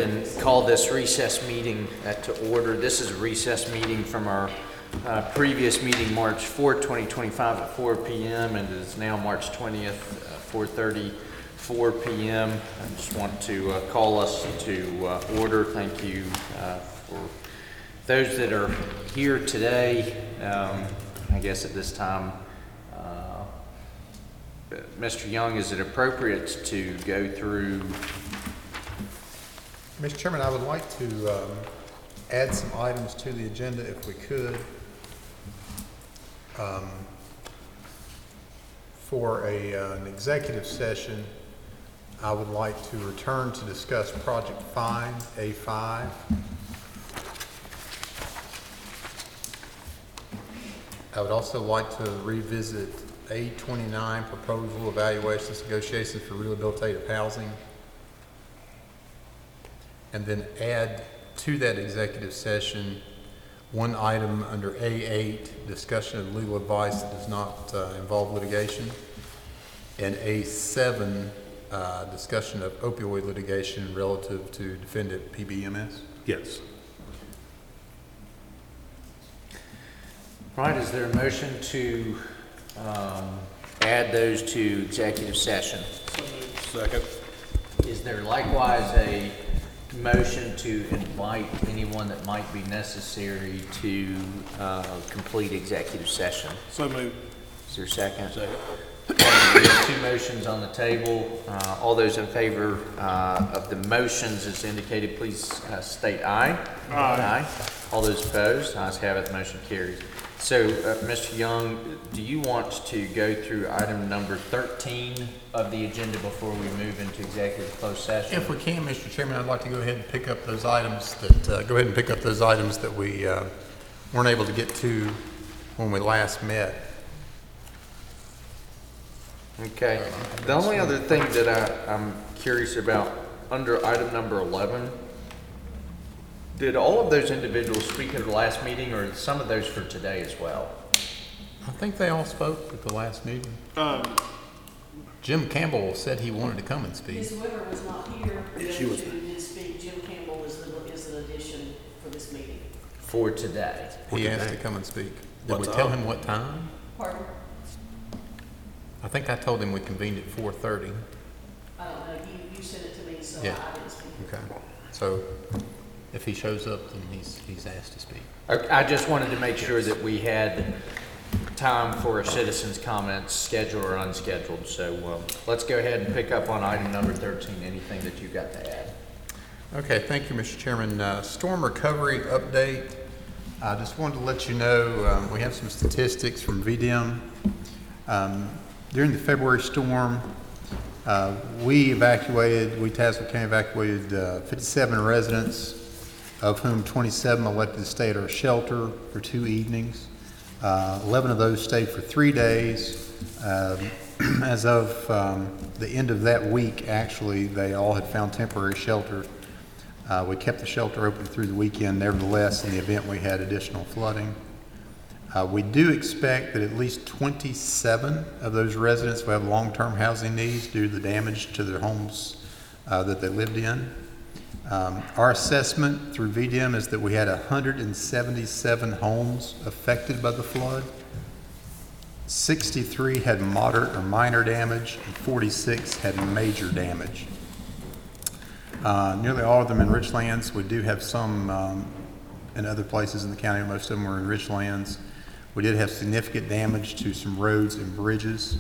and call this recess meeting to order. This is a recess meeting from our previous meeting, March 4th, 2025 at 4 p.m. and it is now March 20th, 4:34 p.m. I just want to call us to order. Thank you for those that are here today. I guess at this time, Mr. Young, is it appropriate to go through? Mr. Chairman, I would like to add some items to the agenda if we could. For an executive session, I would like to return to discuss Project Find, A5. I would also like to revisit A29, proposal, evaluations, negotiations for rehabilitative housing. And then add to that executive session one item under A8, discussion of legal advice that does not involve litigation, and A7, discussion of opioid litigation relative to defendant PBMS. Yes. All right, is there a motion to add those to executive session? Second. Is there likewise a motion to invite anyone that might be necessary to complete executive session? So moved. Is there a second? Second. We have two motions on the table. All those in favor of the motions as indicated, please state aye. Aye. All those opposed, ayes have it, the motion carries. So, Mr. Young, do you want to go through item number 13 of the agenda before we move into executive closed session? If we can, Mr. Chairman, I'd like to go ahead and pick up those items that we weren't able to get to when we last met. Okay. The only other thing that I'm curious about, under item number 11, did all of those individuals speak at the last meeting, or some of those for today as well? I think they all spoke at the last meeting. Jim Campbell said he wanted to come and speak. Ms. Weber was not here. She was. Who did speak. Jim Campbell is an addition for this meeting. For today. He asked to come and speak. Did What we time? tell him what time? Pardon? I think I told him we convened at 4:30. I don't know. You sent it to me, so Yeah. I didn't speak. Okay. So if he shows up, then he's asked to speak. I just wanted to make sure that we had time for a citizen's comments, scheduled or unscheduled. So let's go ahead and pick up on item number 13. Anything that you've got to add? Okay, thank you, Mr. Chairman. Storm recovery update. I just wanted to let you know we have some statistics from VDM. During the February storm, Tazewell County evacuated 57 residents, of whom 27 elected to stay at our shelter for 2 evenings. 11 of those stayed for 3 days. As of the end of that week, actually, they all had found temporary shelter. We kept the shelter open through the weekend, nevertheless, in the event we had additional flooding. We do expect that at least 27 of those residents will have long-term housing needs due to the damage to their homes that they lived in. Our assessment through VDM is that we had 177 homes affected by the flood. 63 had moderate or minor damage, and 46 had major damage. Nearly all of them in Richlands. We do have some in other places in the county. Most of them were in Richlands. We did have significant damage to some roads and bridges.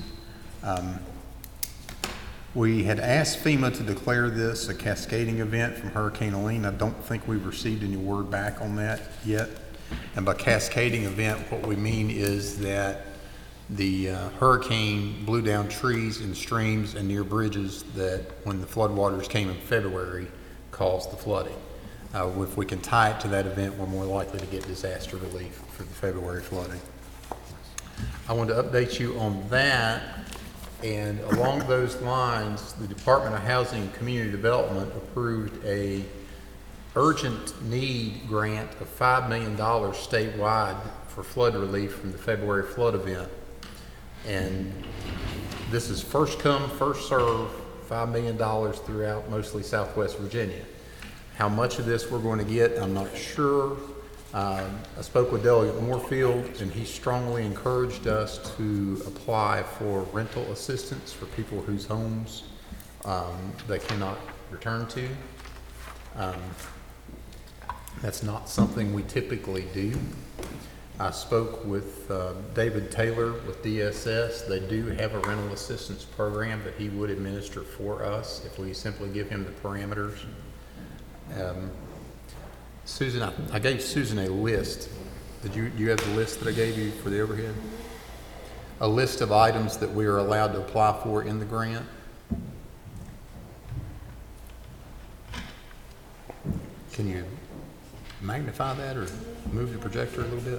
We had asked FEMA to declare this a cascading event from Hurricane Helene. I don't think we've received any word back on that yet. And by cascading event, what we mean is that the hurricane blew down trees and streams and near bridges that, when the floodwaters came in February, caused the flooding. If we can tie it to that event, we're more likely to get disaster relief for the February flooding. I want to update you on that, and along those lines, the Department of Housing and Community Development approved a urgent need grant of $5 million statewide for flood relief from the February flood event. And this is first come, first serve, $5 million throughout mostly Southwest Virginia. How much of this we're going to get, I'm not sure. I spoke with Delegate Moorfield, and he strongly encouraged us to apply for rental assistance for people whose homes they cannot return to. That's not something we typically do. I spoke with David Taylor with DSS. They do have a rental assistance program that he would administer for us if we simply give him the parameters. Susan, I gave Susan a list. Did you have the list that I gave you for the overhead? A list of items that we are allowed to apply for in the grant. Can you magnify that or move the projector a little bit?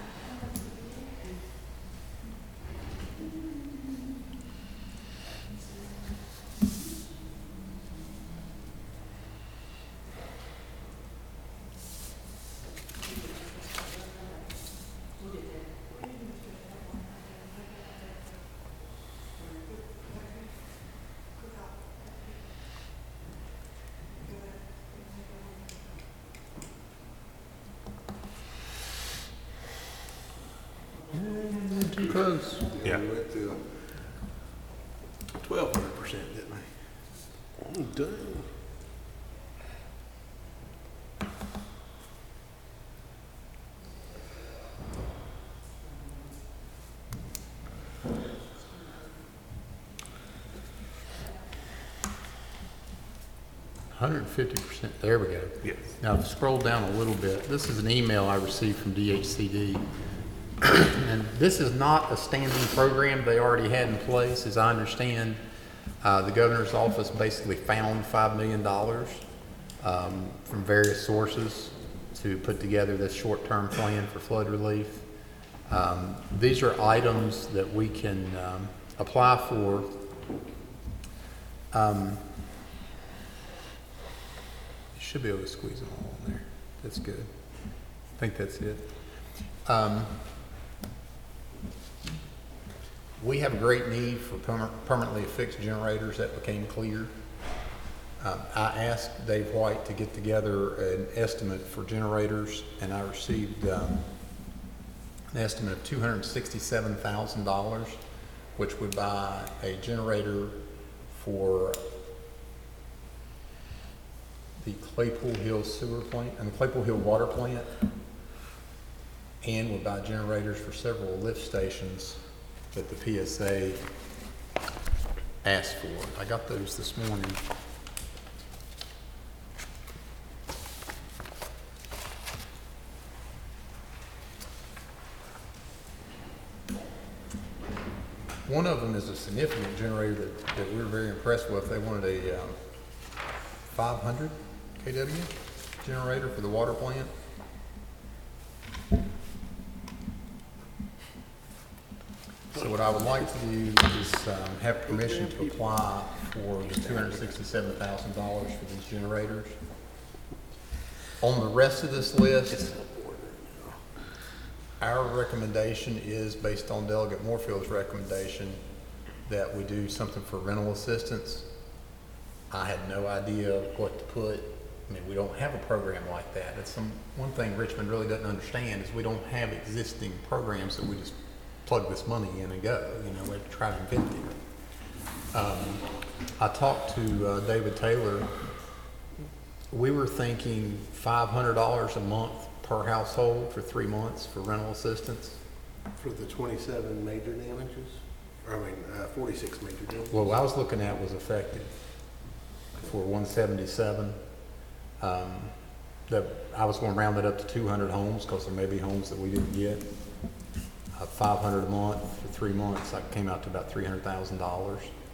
Too close. Yeah. We went to 1,200%, didn't we? Oh, dang. %. There we go. Yes. Now, scroll down a little bit. This is an email I received from DHCD. And this is not a standing program they already had in place. As I understand, the governor's office basically found $5 million from various sources to put together this short-term plan for flood relief. These are items that we can apply for. You should be able to squeeze them all in there. That's good. I think that's it. We have a great need for permanently affixed generators. That became clear. I asked Dave White to get together an estimate for generators, and I received an estimate of $267,000, which would buy a generator for the Claypool Hill sewer plant and the Claypool Hill water plant, and would buy generators for several lift stations that the PSA asked for. I got those this morning. One of them is a significant generator that we were very impressed with. They wanted a 500 kW generator for the water plant. So what I would like to do is have permission to apply for the $267,000 for these generators. On the rest of this list, our recommendation is based on Delegate Moorfield's recommendation that we do something for rental assistance. I had no idea what to put. I mean, we don't have a program like that. It's one thing Richmond really doesn't understand is we don't have existing programs that we just plug this money in and go. You know, we have to try to invent it. I talked to David Taylor. We were thinking $500 a month per household for 3 months for rental assistance. For the 27 major damages? 46 major damages? Well, what I was looking at was effective for 177. I was going to round it up to 200 homes because there may be homes that we didn't get. 500 a month for 3 months, that came out to about $300,000.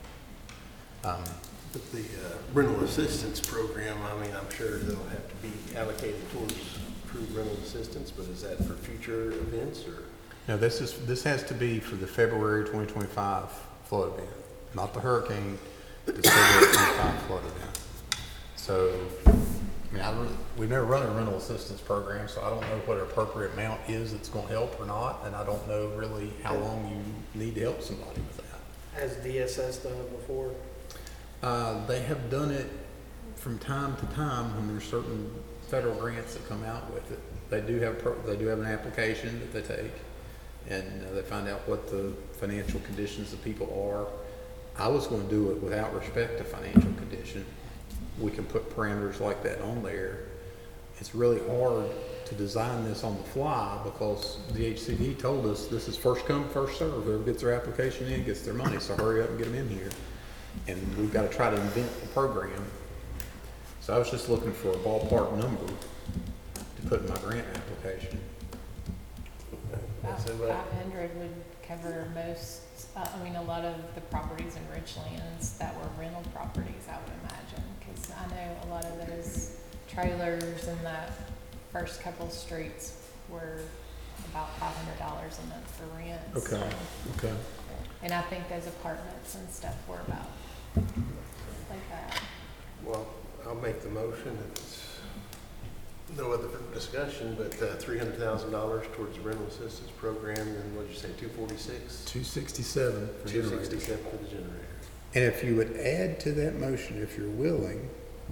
But the rental assistance program, I mean, I'm sure they'll have to be allocated towards approved rental assistance, but is that for future events or? No, this has to be for the February 2025 flood event, not the hurricane, the February 2025 flood event. So, I mean, we've never run a rental assistance program, so I don't know what an appropriate amount is that's going to help or not, and I don't know really how long you need to help somebody with that. Has DSS done it before? They have done it from time to time, when there's certain federal grants that come out with it, they do have an application that they take, and they find out what the financial conditions of people are. I was going to do it without respect to financial condition. We can put parameters like that on there. It's really hard to design this on the fly because the HCD told us this is first come, first serve. Whoever gets their application in gets their money, so hurry up and get them in here. And we've got to try to invent a program. So I was just looking for a ballpark number to put in my grant application. About So, 500 would cover most, a lot of the properties in Richlands that were rental properties, I would imagine. Because I know a lot of those trailers in that first couple streets were about $500 a month for rent. Okay. So- Okay. And I think those apartments and stuff were about like that. Well, I'll make the motion. It's no other discussion, but $300,000 towards the rental assistance program, and what'd you say, 246? 267 for generators. 267 for the generator. And if you would add to that motion, if you're willing,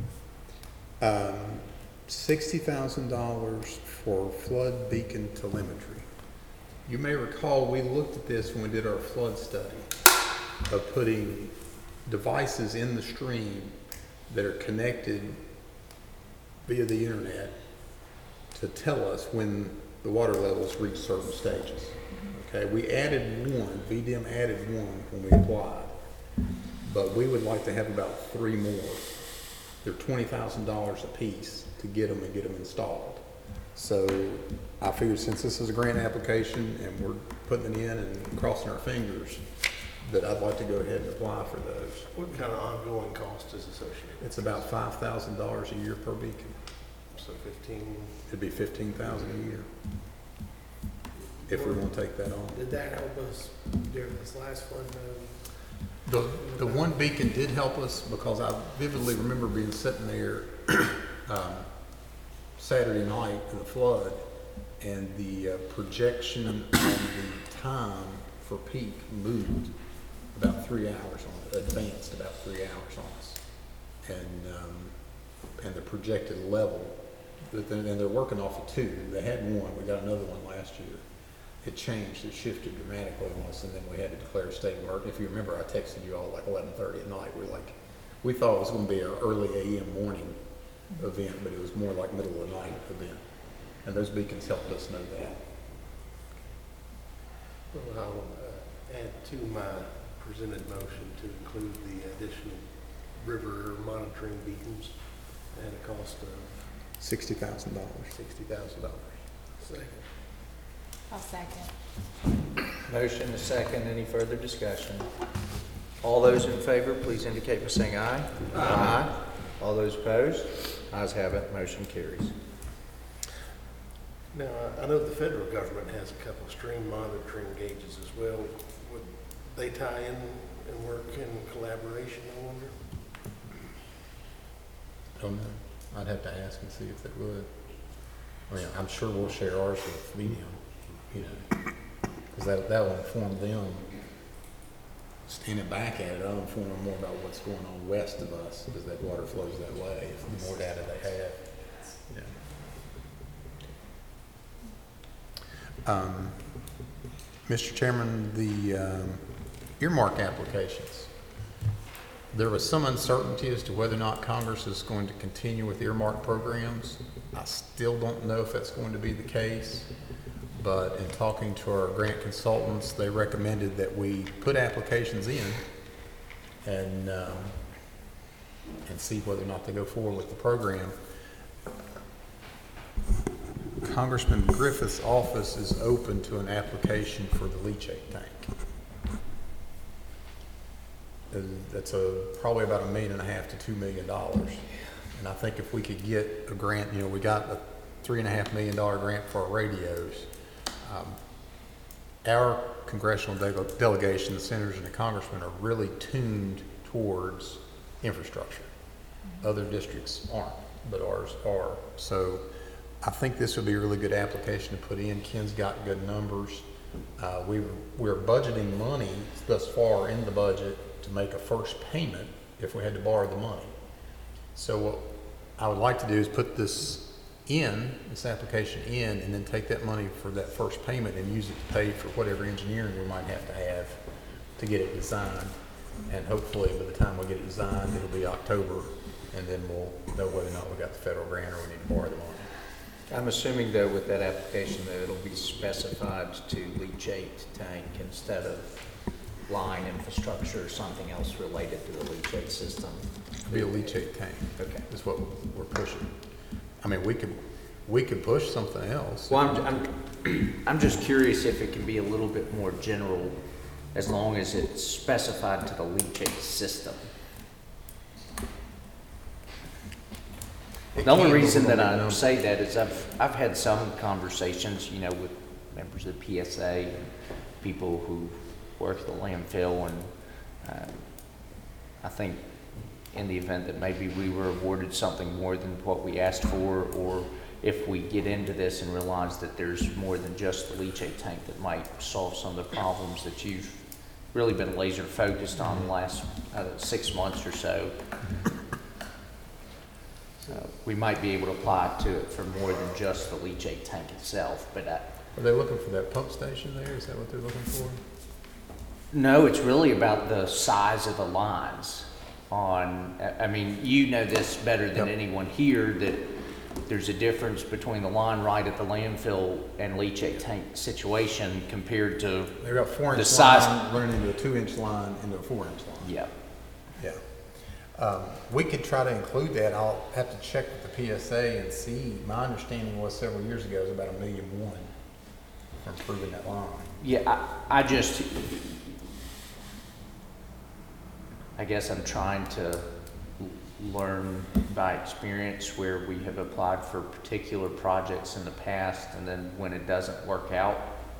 $60,000 for flood beacon telemetry. You may recall we looked at this when we did our flood study of putting devices in the stream that are connected via the internet to tell us when the water levels reach certain stages. Okay, we added one, VDM added one when we applied, but we would like to have about 3 more. They're $20,000 a piece to get them and get them installed. So I figured since this is a grant application and we're putting it in and crossing our fingers, that I'd like to go ahead and apply for those. What kind of ongoing cost is associated? It's about $5,000 a year per beacon. So 15. It'd be $15,000 a year if we want to take that on. Did that help us during this last flood? The one beacon did help us because I vividly remember being sitting there Saturday night in the flood, and the projection on the time for peak moved about 3 hours on it, advanced about 3 hours on us, and the projected level. And they're working off of 2. They had one. We got another one last year. It changed. It shifted dramatically on us, and then we had to declare a state of emergency. If you remember, I texted you all like 11:30 at night. We thought it was going to be an early AM morning event, but it was more like middle of the night event. And those beacons helped us know that. Well, I'll add to my presented motion to include the additional river monitoring beacons at a cost of $60,000. $60,000. Second. I'll second. Motion is second. Any further discussion? All those in favor, please indicate by saying aye. Aye. All those opposed? Ayes have it. Motion carries. Now, I know the federal government has a couple stream monitoring gauges as well. Would they tie in and work in collaboration, I wonder? Don't know. I'd have to ask and see if they would. I mean, I'm sure we'll share ours with Medium, because that will inform them. Standing back at it, I'll inform them more about what's going on west of us, because that water flows that way. The more data they have, Mr. Chairman, the earmark applications. There was some uncertainty as to whether or not Congress is going to continue with earmark programs. I still don't know if that's going to be the case, but in talking to our grant consultants, they recommended that we put applications in and see whether or not they go forward with the program. Congressman Griffith's office is open to an application for the leachate tank. That's probably about $1.5 million to $2 million. And I think if we could get a grant, we got a $3.5 million grant for our radios. Our congressional delegation, the senators and the congressmen, are really tuned towards infrastructure. Other districts aren't, but ours are. So I think this would be a really good application to put in. Ken's got good numbers. We're budgeting money thus far in the budget to make a first payment if we had to borrow the money. So what I would like to do is put this application in, and then take that money for that first payment and use it to pay for whatever engineering we might have to get it designed. And hopefully by the time we get it designed, it'll be October, and then we'll know whether or not we got the federal grant or we need to borrow the money. I'm assuming though with that application that it'll be specified to leachate tank instead of line infrastructure or something else related to the leachate system. It'll be a leachate tank. Okay. Is what we're pushing. I mean, we could push something else. Well, I'm just curious if it can be a little bit more general as long as it's specified to the leachate system. The only reason that I say that is I've had some conversations, you know, with members of the PSA and people who work at the landfill, and I think in the event that maybe we were awarded something more than what we asked for, or if we get into this and realize that there's more than just the leachate tank that might solve some of the problems that you've really been laser focused on the last 6 months or so, we might be able to apply to it for more than just the leachate tank itself. But Are they looking for that pump station there? Is that what they're looking for? no, it's really about the size of the lines. I mean, you know this better than Yep. anyone here, that there's a difference between the line right at the landfill and leachate tank situation compared to, They've got 4-inch The size- line running into a 2-inch line into a 4-inch line. yeah. Yeah. We could try to include that. I'll have to check with the PSA and see. My understanding was several years ago it was about $1.1 million for improving that line. Yeah, I guess I'm trying to learn by experience where we have applied for particular projects in the past, and then when it doesn't work out,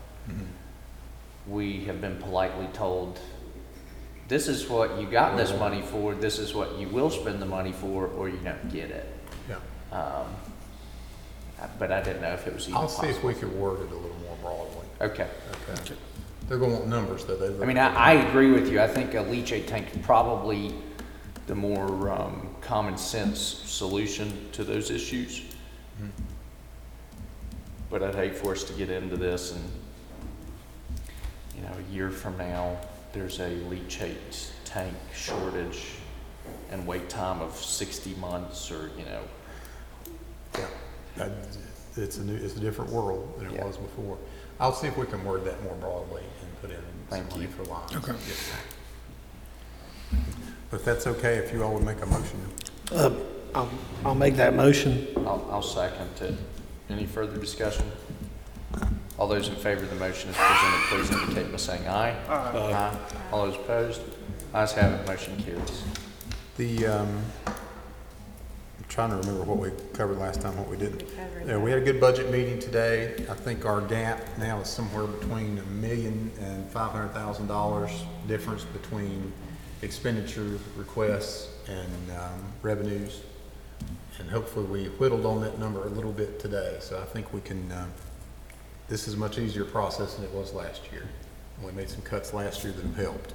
we have been politely told, this is what you got this money for, this is what you will spend the money for, or you don't get it. Yeah. But I didn't know if it was even I'll see if possible. we could word it a little more broadly. Okay. Okay. They're going to want numbers, though. I mean, I agree with you. I think a leachate tank is probably the more common sense solution to those issues. Mhm. But I'd hate for us to get into this and, you know, a year from now, there's a leachate tank shortage and wait time of 60 months or, you know. Yeah. It's a different world than it Yeah. was before. I'll see if we can word that more broadly and put in some Thank money you. for lines. Okay. Yes, sir. But if that's okay, if you all would make a motion. I'll make that motion. I'll second it. Any further discussion? All those in favor of the motion as presented, please indicate by saying aye. Aye. All those opposed? Ayes have it, motion carries. I'm trying to remember what we covered last time, what we didn't. We covered Yeah, we had a good budget meeting today. I think our gap now is somewhere between $1 million and $500,000 difference between expenditure requests and revenues. And hopefully we whittled on that number a little bit today. So I think we can, this is a much easier process than it was last year. We made some cuts last year that have helped.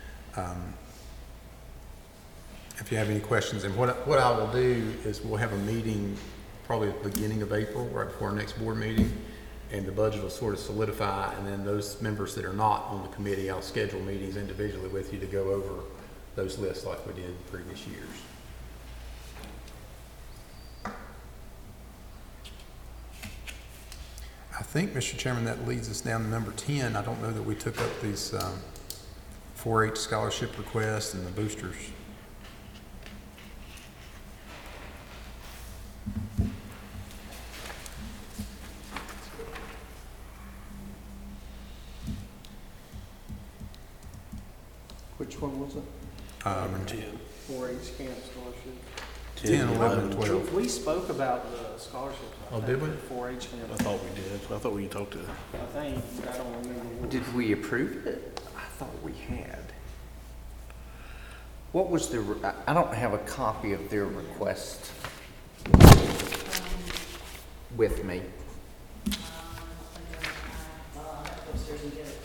If you have any questions, and what I will do is we'll have a meeting probably at the beginning of April, right before our next board meeting, and the budget will sort of solidify, and then those members that are not on the committee, I'll schedule meetings individually with you to go over those lists like we did in previous years. I think, Mr. Chairman, that leads us down to number 10. I don't know that we took up these 4-H scholarship requests and the boosters. Which one was it? 4-H camp scholarship. 10, 11, and 12. We spoke about the scholarships. I Oh, think, did we? for 4-H camp. I thought we did. I thought we talked to. I think, I don't remember. Did we approve it? I thought we had. What was I don't have a copy of their request with me. I have to go upstairs and get it.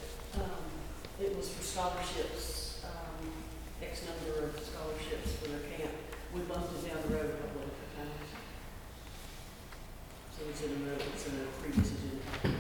It was for scholarships, X number of scholarships for their camp. We bumped it down the road a couple of different times. So it's in a previous agenda.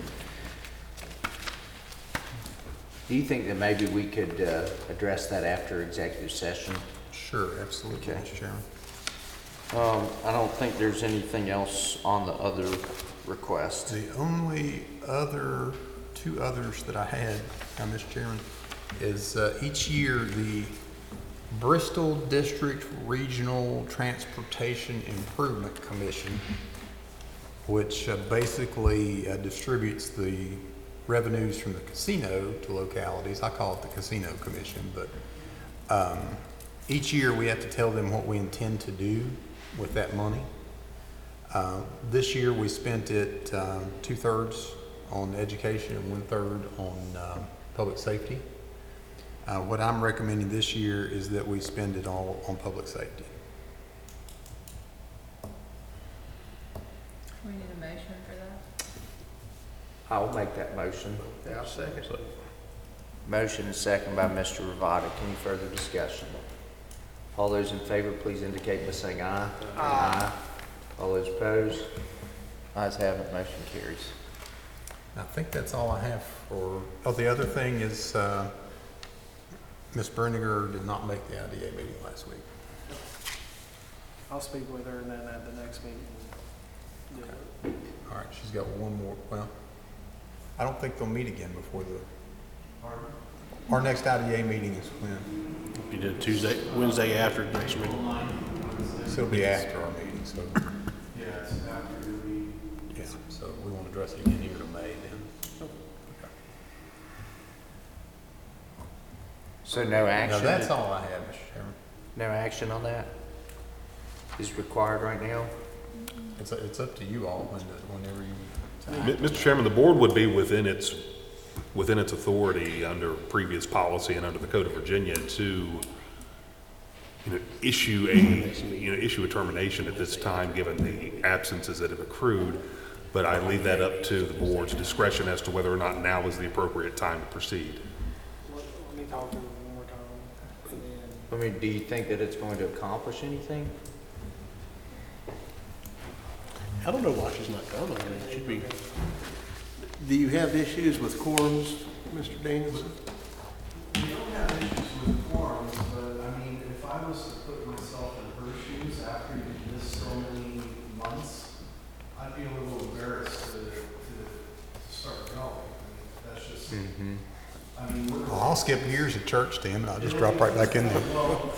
Do you think that maybe we could address that after executive session? Sure, absolutely, Okay. Mr. Chairman. I don't think there's anything else on the other request. The only other, two others that I had, Mr. Chairman, is each year the Bristol District Regional Transportation Improvement Commission, which basically distributes the revenues from the casino to localities. I call it the Casino Commission, but each year we have to tell them what we intend to do with that money. This year we spent it 2/3 on education and 1/3 on public safety. What I'm recommending this year is that we spend it all on public safety. We need a motion for that. I'll make that motion. Yeah, I'll second. Motion is second by Mr. Ravada. Any further discussion? All those in favor, please indicate by saying aye. Aye. All those opposed? Ayes have it, motion carries. I think that's all I have for, oh, the other thing is, Ms. Brenninger did not make the IDA meeting last week. I'll speak with her and then at the next meeting. do it. All right, she's got one more, well, I don't think they'll meet again before the, our next IDA meeting is when? You did Wednesday after next week. So it'll be after our meeting, so, Yeah, it's after your meeting. yeah, so we won't address it again here to May then. So no Now, action? that's all I have, Mr. Chairman. No action on that is required right now? It's up to you all whenever you. Mr. Chairman, the board would be within its authority under previous policy and under the Code of Virginia to, issue a termination at this time, given the absences that have accrued. But I leave that up to the board's discretion as to whether or not now is the appropriate time to proceed. Let me talk to her one more time. And then I mean, do you think that it's going to accomplish anything? I don't know why she's not coming. I mean, it should be, Do you have issues with quorums, Mr. Danielson? We don't have issues with quorums, but I mean, if I was to put myself in her shoes after you did this so many months, I'd be a little embarrassed to start going. I mean, that's just, Mm-hmm. I mean, we're. Well, I'll skip years at church, Tim, and I'll just drop right back in there. Well,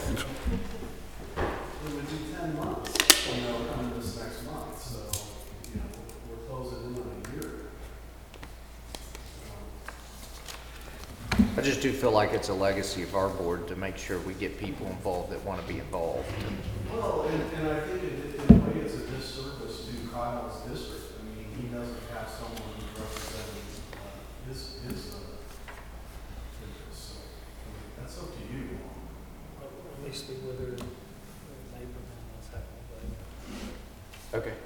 it would be 10 months, coming this next month, so, we're closing in on a year. I just do feel like it's a legacy of our board to make sure we get people involved that want to be involved. Well, and I think in a way it's a disservice to Kyle's district. I mean, he doesn't have someone who's representing his interests. So, I mean, that's up to you. Let me speak with her and maybe what's happening. Okay.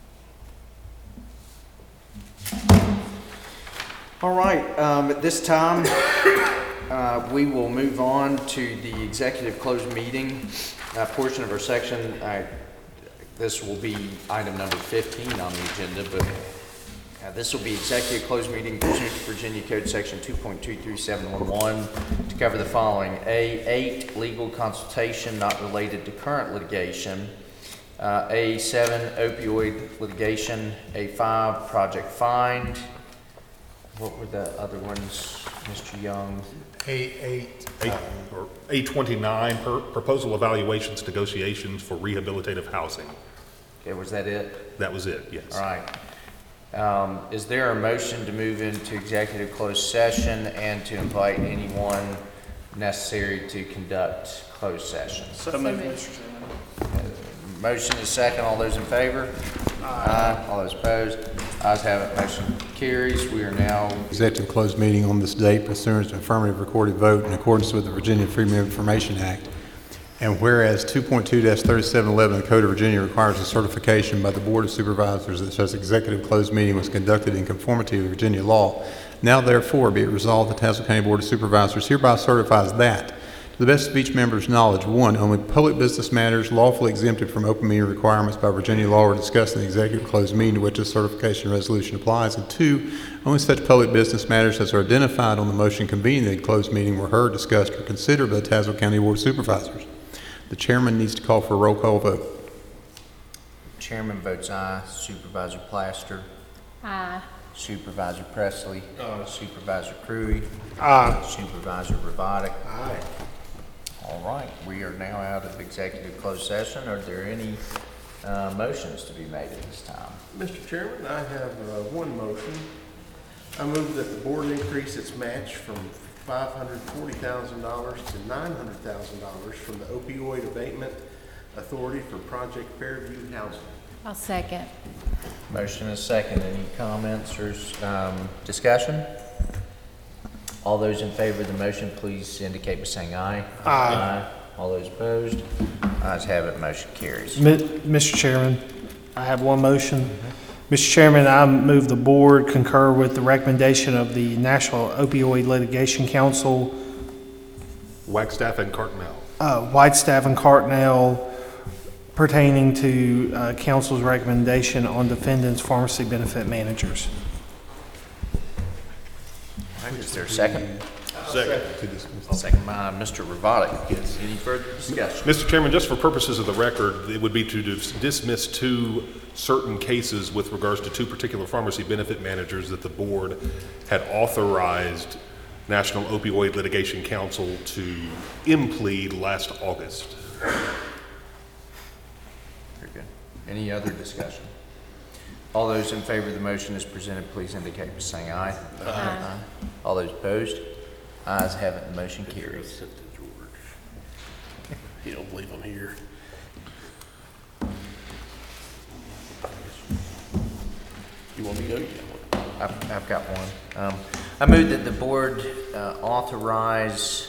All right, at this time, we will move on to the executive closed meeting portion of our section. This will be item number 15 on the agenda, but this will be executive closed meeting pursuant to Virginia Code Section 2.23711 to cover the following. A8, legal consultation not related to current litigation. A7, opioid litigation. A5, project find. What were the other ones, Mr. Young? A8. Or A29, proposal evaluations, negotiations for rehabilitative housing. Okay, was that it? That was it, yes. All right. Is there a motion to move into executive closed session and to invite anyone necessary to conduct closed session? So moved, Mr. Chairman. Motion is second. All those in favor? Aye. All those opposed? Ayes have it. Motion carries. We are now Executive closed meeting on this date pursuant to affirmative recorded vote in accordance with the Virginia Freedom of Information Act. And whereas 2.2-3711 of the Code of Virginia requires a certification by the Board of Supervisors that such executive closed meeting was conducted in conformity with Virginia law, now therefore be it resolved the Tazewell County Board of Supervisors hereby certifies that To the best of each member's knowledge, 1, only public business matters lawfully exempted from open meeting requirements by Virginia law are discussed in the executive closed meeting to which this certification resolution applies. And 2, only such public business matters as are identified on the motion convening the closed meeting were heard, discussed, or considered by the Tazewell County Board of Supervisors. The chairman needs to call for a roll call vote. Chairman votes aye. Supervisor Plaster. Aye. Supervisor Presley. Supervisor Crewy. Aye. Supervisor Robotic. Aye. All right, we are now out of executive closed session. Are there any motions to be made at this time? Mr. Chairman, I have one motion. I move that the board increase its match from $540,000 to $900,000 from the Opioid Abatement Authority for Project Fairview Housing. I'll second. Motion is second. Any comments or discussion? All those in favor of the motion, please indicate by saying aye. Aye. All those opposed? Ayes have it, motion carries. Mr. Chairman, I have one motion. Mr. Chairman, I move the board concur with the recommendation of the National Opioid Litigation Council, Wagstaff and Cartmel. Whitestaff and Cartnell, pertaining to council's recommendation on defendants' pharmacy benefit managers. All right, is there a second? Second. Second by Mr. Robotic. Yes. Any further discussion? Mr. Chairman, just for purposes of the record, it would be to dismiss 2 certain cases with regards to 2 particular pharmacy benefit managers that the board had authorized National Opioid Litigation Council to implead last August. Very good. Any other discussion? All those in favor of the motion as presented, please indicate by saying aye. Aye. All those opposed? Ayes have it, the motion carries. You don't believe I'm here. You want me to go? I've got one. I move that the board authorize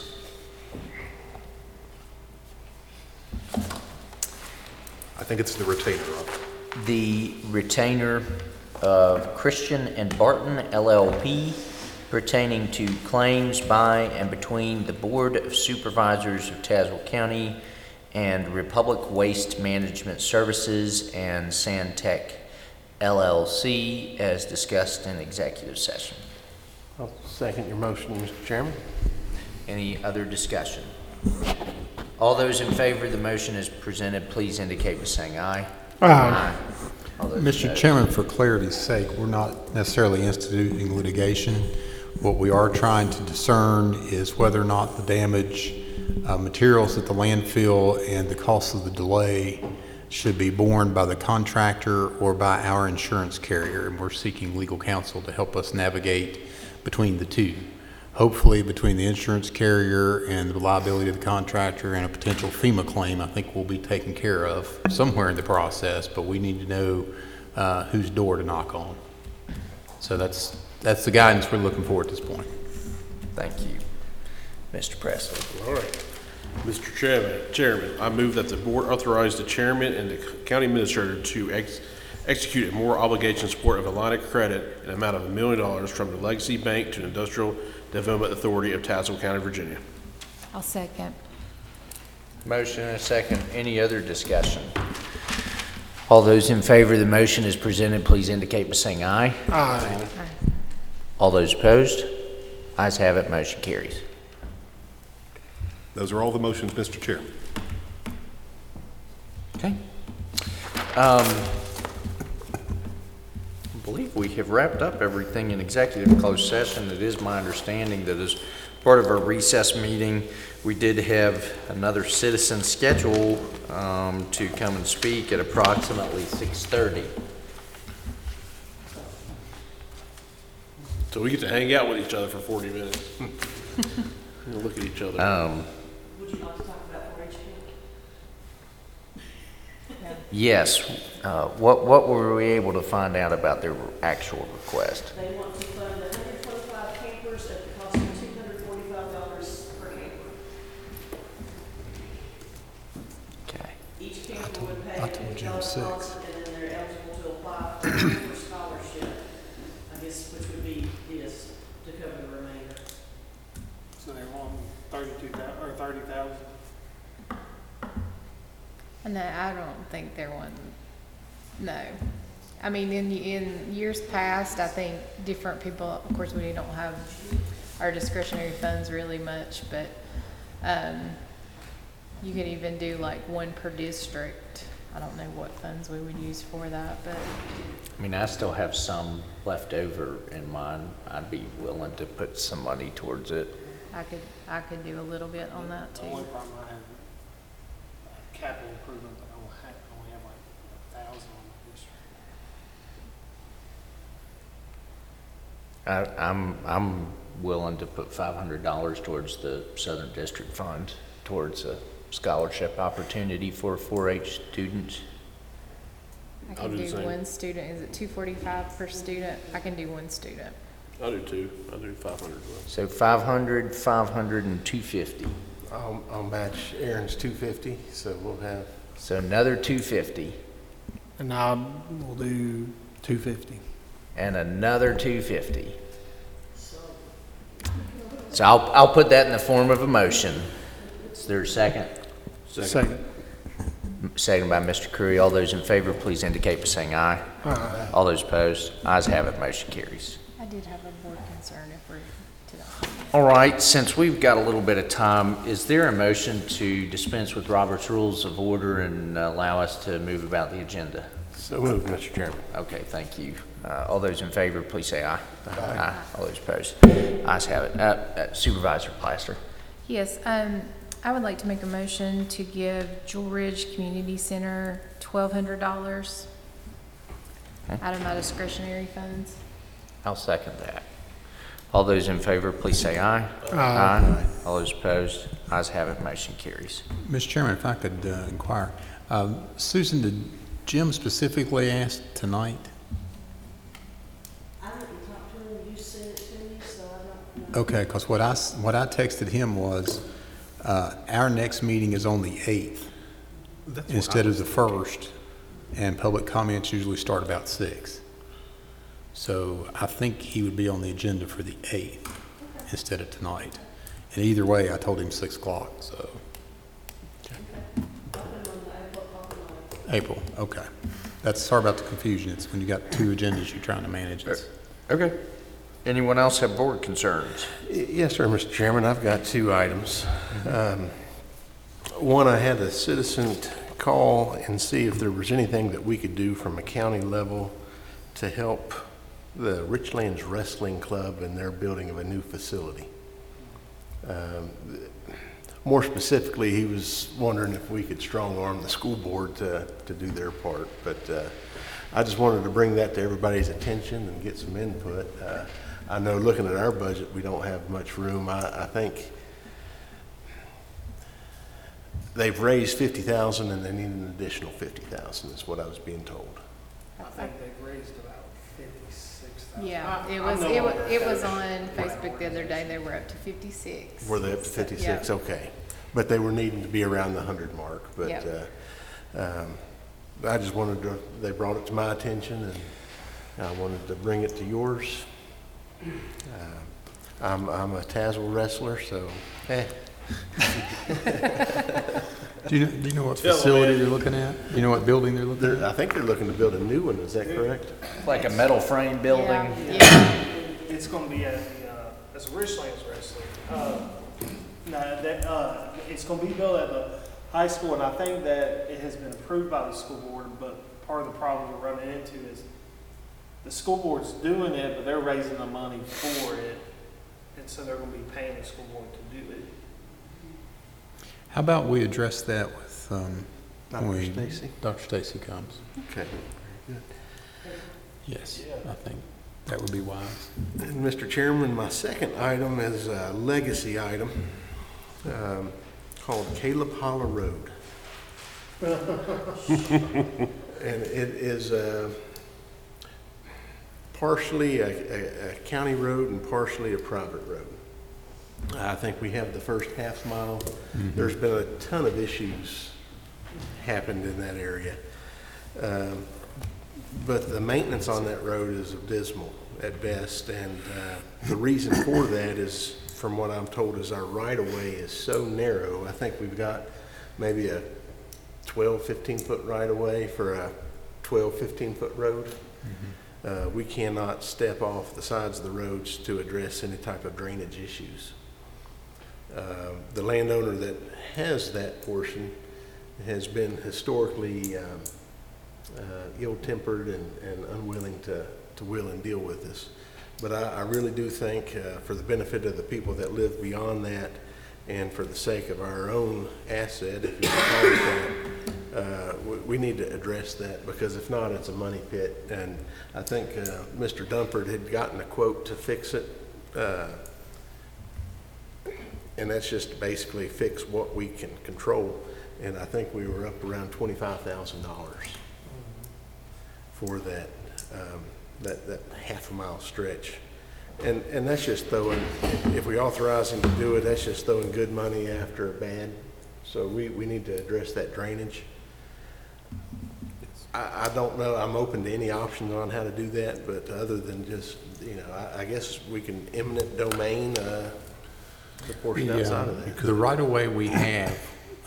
I think it's the retainer of it. the retainer of Christian and Barton LLP pertaining to claims by and between the Board of Supervisors of Tazewell County and Republic Waste Management Services and Santec LLC as discussed in executive session. I'll second your motion, Mr. Chairman. Any other discussion? All those in favor of the motion as presented, please indicate by saying aye. Aye. All those Mr. opposed? Chairman, for clarity's sake, we're not necessarily instituting litigation. What we are trying to discern is whether or not the damage materials at the landfill and the cost of the delay should be borne by the contractor or by our insurance carrier, and we're seeking legal counsel to help us navigate between the two. Hopefully, between the insurance carrier and the liability of the contractor and a potential FEMA claim, I think we'll be taken care of somewhere in the process, but we need to know whose door to knock on. So that's the guidance we're looking for at this point. Thank you. Mr. Presley. All right. Mr. Chairman, I move that the board authorize the chairman and the county administrator to execute a more obligation support of a line of credit in an amount of $1 million from the Legacy Bank to the Industrial Development Authority of Tazewell County, Virginia. I'll second. Motion and a second. Any other discussion? All those in favor of the motion as presented, please indicate by saying aye. Aye. All those opposed? Ayes have it, motion carries. Those are all the motions, Mr. Chairman. Okay. I believe we have wrapped up everything in executive closed session. It is my understanding that as part of our recess meeting, we did have another citizen scheduled to come and speak at approximately 6:30. So we get to hang out with each other for 40 minutes. We'll look at each other. Would you like to talk about 4-H camp? Yes. What were we able to find out about their actual request? They want to fund 125 campers at the cost of $245 per camper. Okay. Each camper would pay I told Jim $50 6. deposit, and then they're eligible to apply for a scholarship, I guess, which would be this, to cover the remainder. So they want 32,000 or 30,000 No, I don't think there was, no. I mean, in years past, I think different people, of course, we don't have our discretionary funds really much, but, you could even do like one per district. I don't know what funds we would use for that, but, I mean, I still have some left over in mine. I'd be willing to put some money towards it. I could do a little bit on that The too. only problem I have, capital improvement, but I only have like 1,000 on the district. I'm willing to put $500 towards the Southern District Fund, towards a scholarship opportunity for 4-H students. I I'll can do the do same. one student. Is it $245 per student? I can do one student. I'll do two. I'll do 500. So 500, 500, and 250. I'll match Aaron's 250, so we'll have, So another 250 And I will do 250. and another 250. So I'll put that in the form of a motion. Is there a second? Second. Second by Mr. Curry. All those in favor, please indicate by saying aye. Aye. All those opposed, ayes have it, motion carries. I did have a board concern if we're to that. All right, since we've got a little bit of time, is there a motion to dispense with Robert's Rules of Order and allow us to move about the agenda? so moved, Mr. Chairman. Okay, thank you. All those in favor, please say aye. Aye. All those opposed, ayes have it. Supervisor Plaster. Yes, I would like to make a motion to give Jewel Ridge Community Center $1,200 out of my discretionary funds. I'll second that. All those in favor, please say aye. Aye. All those opposed, ayes have it, motion carries. Mr. Chairman, if I could inquire, Susan, did Jim specifically ask tonight? I didn't talk to him, you sent it to me, so I don't know. Okay, because what I texted him was, our next meeting is on the 8th instead of the 1st, and public comments usually start about 6. So I think he would be on the agenda for the 8th instead of tonight. And either way, I told him 6 o'clock, so. April, okay. Sorry about the confusion. It's when you got two agendas you're trying to manage. Okay. Anyone else have board concerns? Yes, sir, Mr. Chairman, I've got two items. One, I had a citizen call and see if there was anything that we could do from a county level to help the Richlands Wrestling Club in their building of a new facility. More specifically, he was wondering if we could strong-arm the school board to do their part. But I just wanted to bring that to everybody's attention and get some input. I know looking at our budget, we don't have much room. I think they've raised $50,000 and they need an additional $50,000 is what I was being told. I think they've raised about 56,000. Yeah, it was on Facebook the other day. They were up to 56. Were they up to 56? Yeah. Okay. But they were needing to be around the 100 mark. But Yep. I just wanted to, they brought it to my attention and I wanted to bring it to yours. I'm a Tazewell wrestler, so, Do you know what facility they're looking at? You know what building they're looking at? I think they're looking to build a new one, is that correct? Like a metal frame building? Yeah. It's going to be at the, it's Richlands Wrestling. It's going to be built at the high school, and I think that it has been approved by the school board, but part of the problem we're running into is the school board's doing it, but they're raising the money for it, and so they're going to be paying the school board to do it. How about we address that with, Dr. Stacy? Dr. Stacy comes. Okay. Yes, I think that would be wise. And Mr. Chairman, my second item is a legacy item called Caleb Holler Road. And it is partially a county road and partially a private road. I think we have the first half mile. There's been a ton of issues happened in that area. But the maintenance on that road is abysmal at best, and the reason for that is, from what I'm told, is our right-of-way is so narrow. I think we've got maybe a 12, 15-foot right-of-way for a 12, 15-foot road. We cannot step off the sides of the roads to address any type of drainage issues. The landowner that has that portion has been historically ill-tempered and unwilling to will and deal with this. But I really do think for the benefit of the people that live beyond that and for the sake of our own asset, if you call it that, we need to address that, because if not, it's a money pit. And I think Mr. Dunford had gotten a quote to fix it. And that's just to basically fix what we can control. And I think we were up around $25,000 for that half a mile stretch. And that's just throwing, if we authorize him to do it, that's just throwing good money after bad. So we need to address that drainage. I don't know, I'm open to any options on how to do that, but other than just, I guess we can eminent domain the portion outside of that. The right-of-way we have,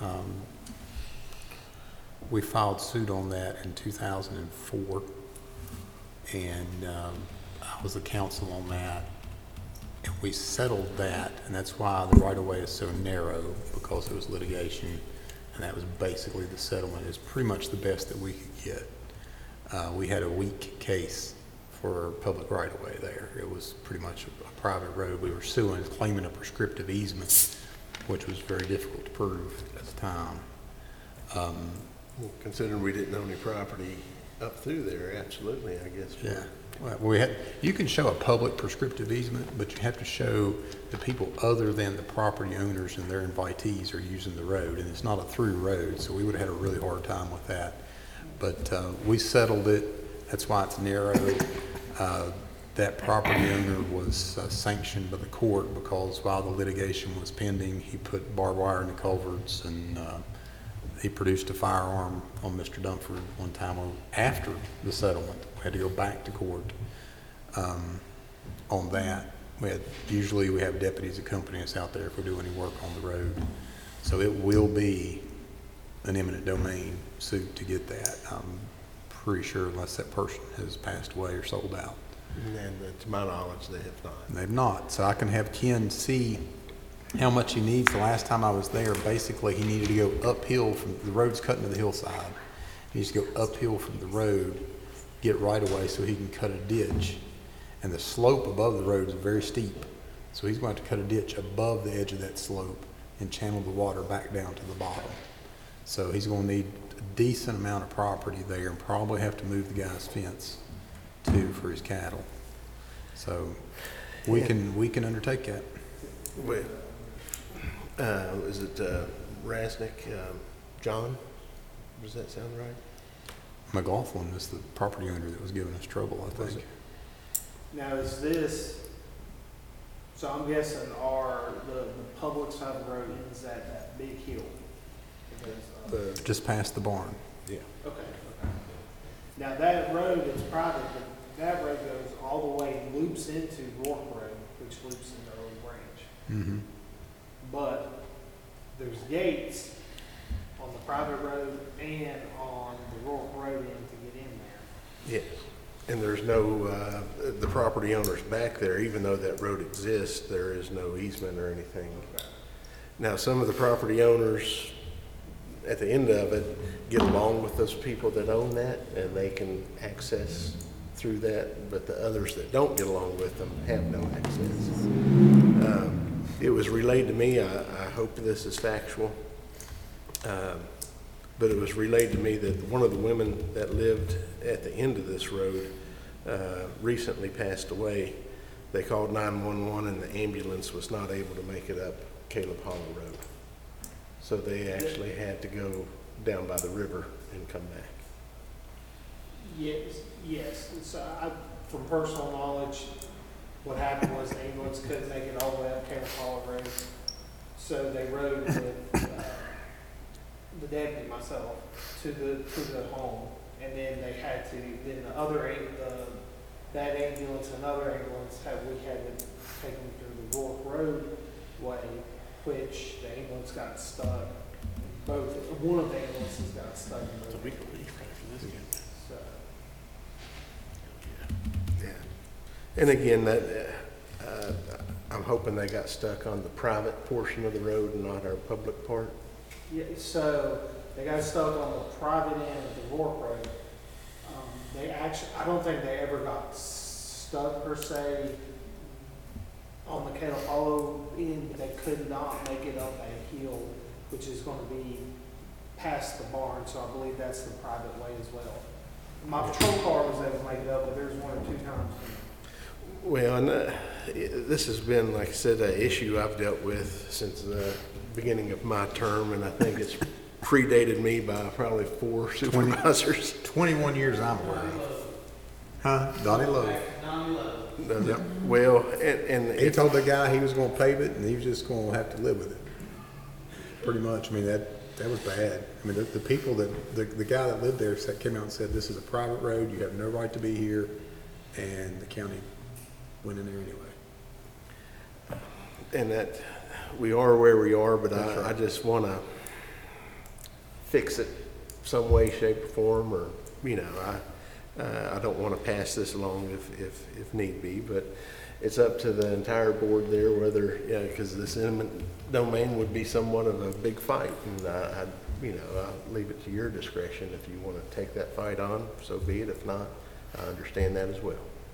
we filed suit on that in 2004, and I was the counsel on that, and we settled that, and that's why the right-of-way is so narrow, because it was litigation, and that was basically the settlement. It's pretty much the best that we could get. We had a weak case for public right-of-way there. It was pretty much a private road. We were suing, claiming a prescriptive easement, which was very difficult to prove at the time. Well, considering we didn't own any property up through there, absolutely, I guess. Yeah. Well, you can show a public prescriptive easement, but you have to show the people other than the property owners and their invitees are using the road, and it's not a through road, so we would have had a really hard time with that. But we settled it. That's why it's narrow. That property owner was sanctioned by the court because while the litigation was pending, he put barbed wire in the culverts, and he produced a firearm on Mr. Dunford one time after the settlement. We had to go back to court on that. Usually we have deputies accompany us out there if we do any work on the road. So it will be an eminent domain suit to get that. I'm pretty sure, unless that person has passed away or sold out. And to my knowledge, they have not. They've not. So I can have Ken see how much he needs. The last time I was there, basically he needed to go uphill from the road's cutting to the hillside. He needs to go uphill from the road, get right away so he can cut a ditch. And the slope above the road is very steep. So he's going to have to cut a ditch above the edge of that slope and channel the water back down to the bottom. So he's going to need a decent amount of property there, and probably have to move the guy's fence too for his cattle. So we can undertake that. Well, is it Rasnick, John? Does that sound right? McLaughlin is the property owner that was giving us trouble, I think. Now, is this, so I'm guessing the public side of the road is that big hill? Because, Just past the barn. Yeah. okay. Now, that road is private, but that road goes all the way, loops into Rourke Road, which loops into Early Branch. Mm-hmm. But there's gates on the private road and on the Rourke Road end to get in there. Yes. And there's no, the property owner's back there, even though that road exists, there is no easement or anything. Okay. Now, some of the property owners at the end of it get along with those people that own that, and they can access through that, but the others that don't get along with them have no access. It was relayed to me, I hope this is factual, but it was relayed to me that one of the women that lived at the end of this road recently passed away. They called 911 and the ambulance was not able to make it up Caleb Hollow Road. So they actually had to go down by the river and come back. Yes. So from personal knowledge, what happened was the ambulance couldn't make it all the way up Caleb Hollow Road. So they rode with the deputy, myself, to the home. And then they had to, then that ambulance, another ambulance, we had to take them through the Rourke Road way, which the ambulance got stuck. both, one of the ambulances got stuck in the. So we can leave right after this again. So, Yeah. And again, that, I'm hoping they got stuck on the private portion of the road and not our public part. yeah, so they got stuck on the private end of the Rourke Road. They actually, I don't think they ever got stuck per se on the Kettle Hollow end, but they could not make it up a hill, which is gonna be past the barn, so I believe that's the private way as well. My patrol car was able to make it up, but there's one or two times. Well, and this has been, like I said, an issue I've dealt with since the beginning of my term, and I think it's predated me by probably 4 supervisors. 21 years I'm aware of. Huh? Donnie Lowe. Yep. Well, and He told the guy he was gonna pave it, and he was just gonna have to live with it. Pretty much, I mean, that was bad. I mean, the people the guy that lived there came out and said, this is a private road, you have no right to be here, and the county went in there anyway. and that we are where we are, but That's I right. just want to fix it some way, shape, or form, or, you know, I don't want to pass this along if need be, but it's up to the entire board there whether, you know, because this eminent domain would be somewhat of a big fight, and I'll leave it to your discretion. If you want to take that fight on, so be it. If not, I understand that as well.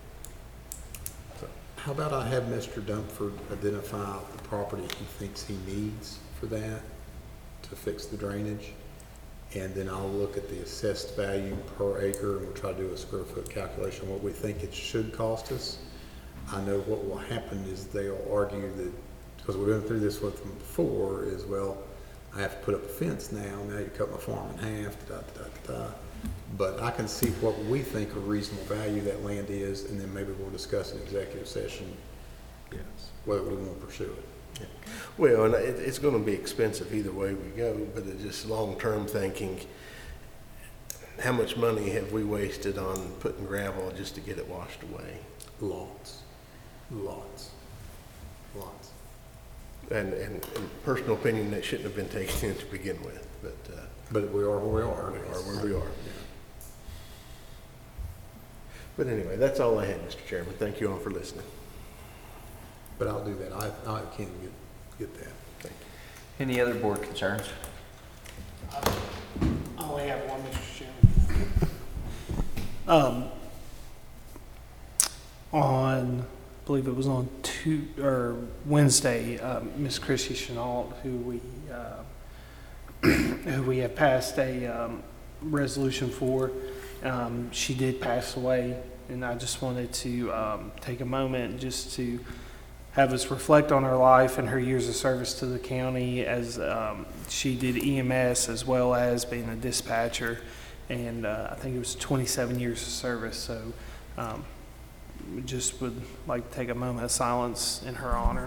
How about I have Mr. Dunford identify the property he thinks he needs for that to fix the drainage? And then I'll look at the assessed value per acre, and we'll try to do a square foot calculation, what we think it should cost us. I know what will happen is they'll argue that, because we've been through this with them before, is, well, I have to put up a fence now you cut my farm in half, But I can see what we think a reasonable value that land is, and then maybe we'll discuss in executive session whether we want to pursue it. Well, and it's going to be expensive either way we go, but it's just long-term thinking. How much money have we wasted on putting gravel just to get it washed away? Lots. And personal opinion, that shouldn't have been taken in to begin with, But we are where we are. we are where we are. But anyway, that's all I had, Mr. Chairman. Thank you all for listening. But I'll do that. I can get that. Thank you. Any other board concerns? I only have one, Mr. Chairman. On, I believe it was on Wednesday, Miss Chrissy Chenault, who we have passed a resolution for, she did pass away, and I just wanted to take a moment just to have us reflect on her life and her years of service to the county, as she did EMS as well as being a dispatcher, and I think it was 27 years of service. So we just would like to take a moment of silence in her honor.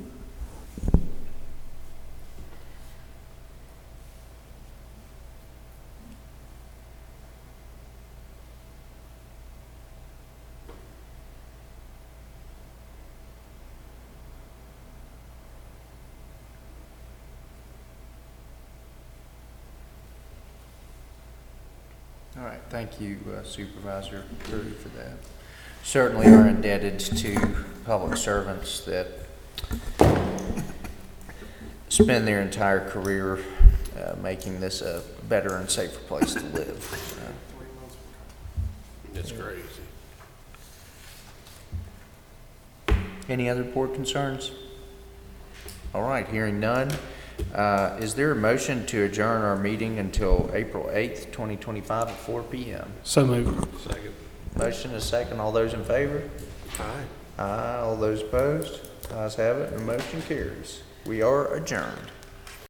All right, thank you Supervisor Drury for that. Certainly are indebted to public servants that spend their entire career making this a better and safer place to live. It's crazy. Any other board concerns? All right, hearing none. Is there a motion to adjourn our meeting until April 8th, 2025 at 4 p.m.? So moved. Second. Motion is second. All those in favor? Aye. Aye. All those opposed? Ayes have it, and the motion carries. We are adjourned.